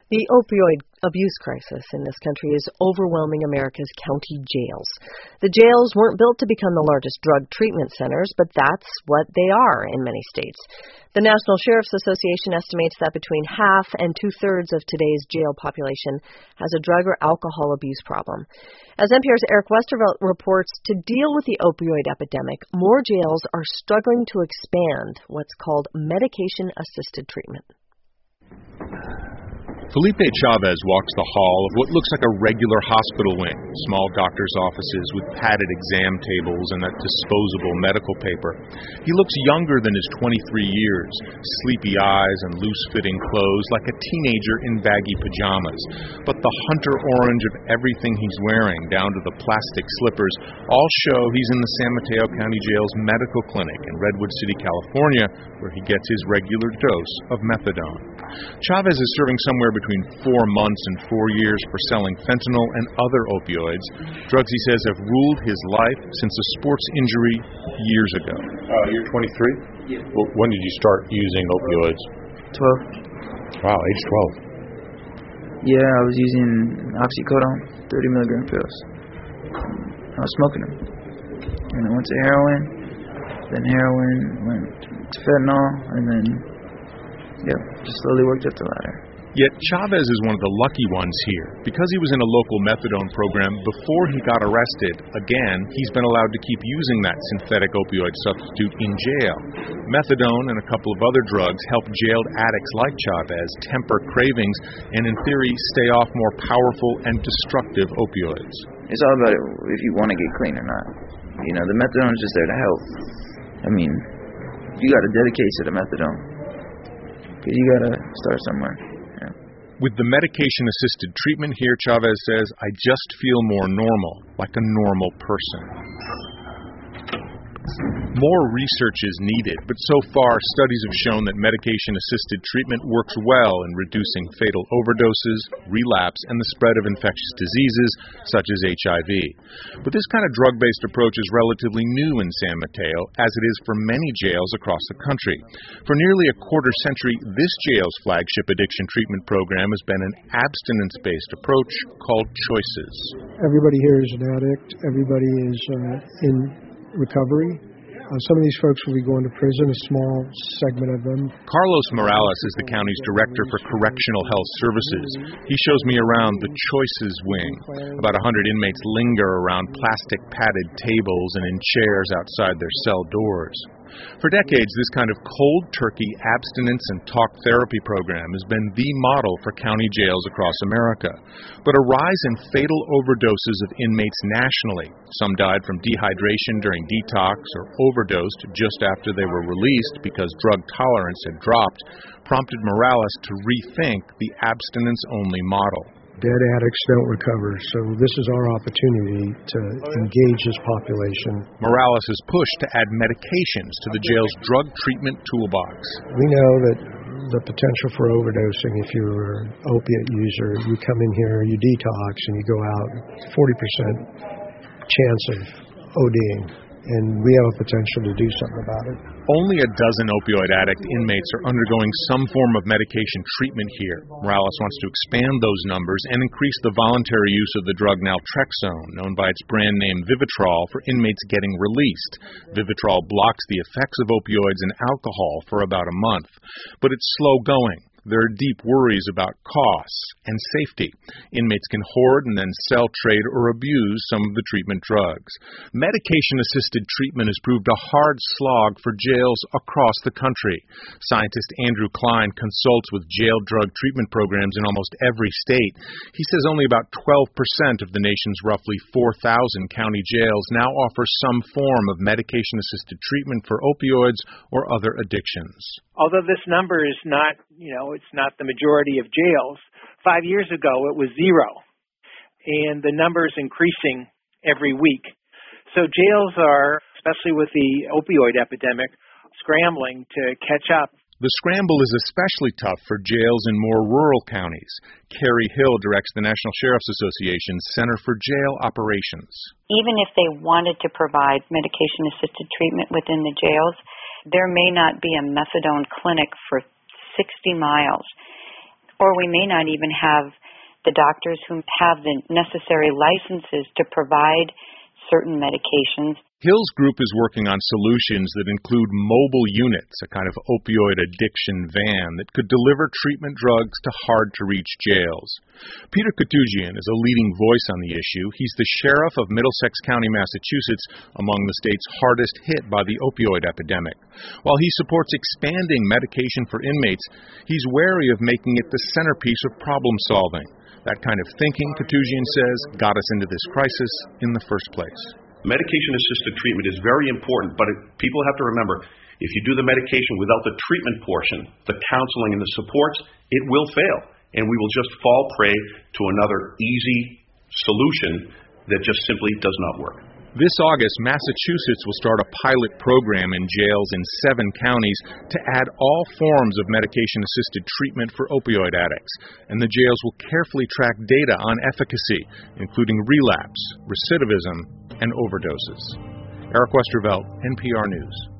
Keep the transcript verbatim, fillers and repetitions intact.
The opioid abuse crisis in this country is overwhelming America's county jails. The jails weren't built to become the largest drug treatment centers, but that's what they are in many states. The National Sheriff's Association estimates that between half and two-thirds of today's jail population has a drug or alcohol abuse problem. As N P R's Eric Westervelt reports, to deal with the opioid epidemic, more jails are struggling to expand what's called medication-assisted treatment. Felipe Chavez walks the hall of what looks like a regular hospital wing, small doctor's offices with padded exam tables and that disposable medical paper. He looks younger than his twenty-three years, sleepy eyes and loose-fitting clothes like a teenager in baggy pajamas. But the hunter orange of everything he's wearing, down to the plastic slippers, all show he's in the San Mateo County Jail's medical clinic in Redwood City, California, where he gets his regular dose of methadone. Chavez is serving somewhere between four months and four years for selling fentanyl and other opioids, drugs he says have ruled his life since a sports injury years ago. Uh, you're twenty-three? Yeah. Well, when did you start using opioids? twelve. Wow, age twelve. Yeah, I was using oxycodone, thirty milligram pills. I was smoking them. And I went to heroin, then heroin, went to fentanyl, and then, yeah, just slowly worked up the ladder. Yet Chavez is one of the lucky ones here. Because he was in a local methadone program before he got arrested, again, he's been allowed to keep using that synthetic opioid substitute in jail. Methadone and a couple of other drugs help jailed addicts like Chavez temper cravings and, in theory, stay off more powerful and destructive opioids. It's all about if you want to get clean or not. You know, the methadone is just there to help. I mean, you got to dedicate to the methadone. Because you got to start somewhere. With the medication-assisted treatment here, Chavez says, I just feel more normal, like a normal person. More research is needed, but so far studies have shown that medication-assisted treatment works well in reducing fatal overdoses, relapse, and the spread of infectious diseases such as H I V. But this kind of drug-based approach is relatively new in San Mateo, as it is for many jails across the country. For nearly a quarter century, this jail's flagship addiction treatment program has been an abstinence-based approach called Choices. Everybody here is an addict. Everybody is uh, in recovery. Uh, some of these folks will be going to prison, a small segment of them. Carlos Morales is the county's director for correctional health services. He shows me around the Choices wing. About one hundred inmates linger around plastic padded tables and in chairs outside their cell doors. For decades, this kind of cold turkey abstinence and talk therapy program has been the model for county jails across America. But a rise in fatal overdoses of inmates nationally, some died from dehydration during detox or overdosed just after they were released because drug tolerance had dropped, prompted Morales to rethink the abstinence-only model. Dead addicts don't recover, so this is our opportunity to engage this population. Morales has pushed to add medications to the jail's drug treatment toolbox. We know that the potential for overdosing, if you're an opiate user, you come in here, you detox, and you go out, forty percent chance of ODing. And we have a potential to do something about it. Only a dozen opioid addict inmates are undergoing some form of medication treatment here. Morales wants to expand those numbers and increase the voluntary use of the drug naltrexone, known by its brand name Vivitrol, for inmates getting released. Vivitrol blocks the effects of opioids and alcohol for about a month. But it's slow going. There are deep worries about costs and safety. Inmates can hoard and then sell, trade, or abuse some of the treatment drugs. Medication-assisted treatment has proved a hard slog for jails across the country. Scientist Andrew Klein consults with jail drug treatment programs in almost every state. He says only about twelve percent of the nation's roughly four thousand county jails now offer some form of medication-assisted treatment for opioids or other addictions. Although this number is not, you know, it's not the majority of jails, five years ago it was zero. And the number is increasing every week. So jails are, especially with the opioid epidemic, scrambling to catch up. The scramble is especially tough for jails in more rural counties. Carrie Hill directs the National Sheriff's Association's Center for Jail Operations. Even if they wanted to provide medication-assisted treatment within the jails, there may not be a methadone clinic for sixty miles. or we may not even have the doctors who have the necessary licenses to provide certain medications. Hill's group is working on solutions that include mobile units, a kind of opioid addiction van that could deliver treatment drugs to hard-to-reach jails. Peter Katujian is a leading voice on the issue. He's the sheriff of Middlesex County, Massachusetts, among the states hardest hit by the opioid epidemic. While he supports expanding medication for inmates, he's wary of making it the centerpiece of problem solving. That kind of thinking, Katujian says, got us into this crisis in the first place. Medication-assisted treatment is very important, but it, people have to remember, if you do the medication without the treatment portion, the counseling and the supports, it will fail, and we will just fall prey to another easy solution that just simply does not work. This August, Massachusetts will start a pilot program in jails in seven counties to add all forms of medication-assisted treatment for opioid addicts, and the jails will carefully track data on efficacy, including relapse, recidivism, and overdoses. Eric Westervelt, N P R News.